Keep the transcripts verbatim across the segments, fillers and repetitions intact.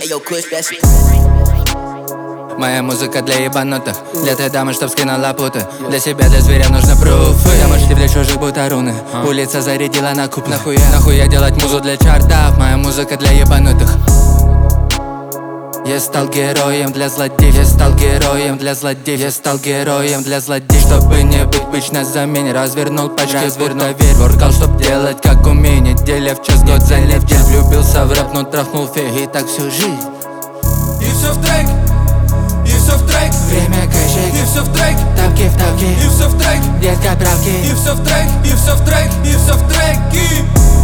your kush, that's it. Моя музыка для ебанутых, для той дамы, чтоб скинула путы. Для себя, для зверя нужны пруфы. Замышли для чужих будто руны. Улица зарядила на куб, нахуя. Нахуя делать музу для чартов. Моя музыка для ебанутых. Я стал героем для злодеев. Я стал героем для злодеев. Я стал героем для злодеев. Чтобы не быть бич на замене. Развернул пачки, развернул верь. Воркал, чтоб делать как умею. Неделя в час, год за неделю. Влюбился в рэп, но трахнул фег. И так всю жизнь. И все в трек. И все в трек. Время кэшек. И все в трек. Тапки в тапки. И все в трек. Детка правки. И все в трек. И все в трек. И все в треки.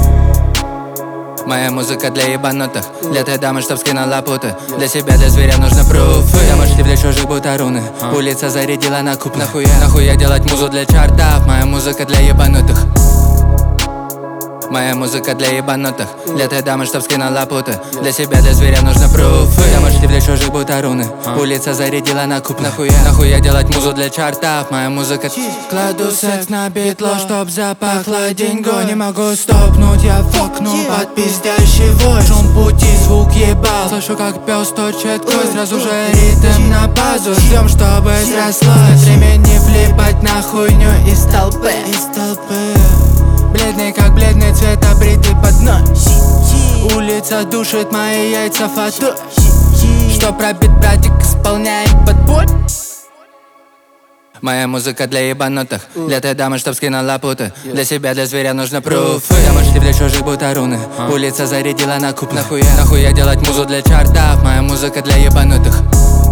Моя музыка для ебанутых, для той дамы, чтоб скинула путы. Для себя, для зверя нужны пруфы. Замышли для чужих будто руны. Улица зарядила на куб, нахуя. Нахуя делать музу для чартов. Моя музыка для ебанутых. Моя музыка для ебанутых, для той дамы, чтоб скинула путы. Для себя, для зверя нужны пруфы. Замышли для чужих будто руны. Улица зарядила на куб, нахуя. Нахуя делать музу для чартов. Моя музыка. Кладу секс на битло, чтоб запахло деньгой. Не могу стопнуть, я фокну под пиздящий вой. Шум пути, звук ебал. Слышу, как пес точит кость. Сразу же ритм на базу. Ждем, чтобы срослось. Времени влипать на хуйню из толпы. Из толпы. Бледный, как бледный цвет, обритый под ноль. Улица душит мои яйца фото. Что пробит, братик, исполняем под боль. Моя музыка для ебанутых, для той дамы, чтоб скинула путы. Для себя, для зверя нужны пруфы. Замышли для чужих будто руны. Улица зарядила на куб, нахуя. Нахуя делать музу для чартов. Моя музыка для ебанутых.